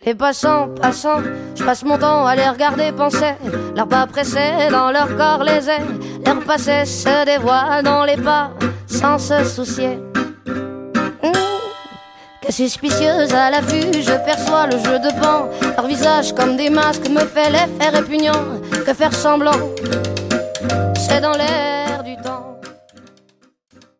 Les passants, je passe mon temps à les regarder penser. Leurs pas pressés dans leur corps les ailes. Leur passé se dévoile dans les pas sans se soucier. Que suspicieuse à la vue, je perçois le jeu de pan. Leur visage comme des masques me fait l'effet répugnant. Que faire semblant, c'est dans l'air.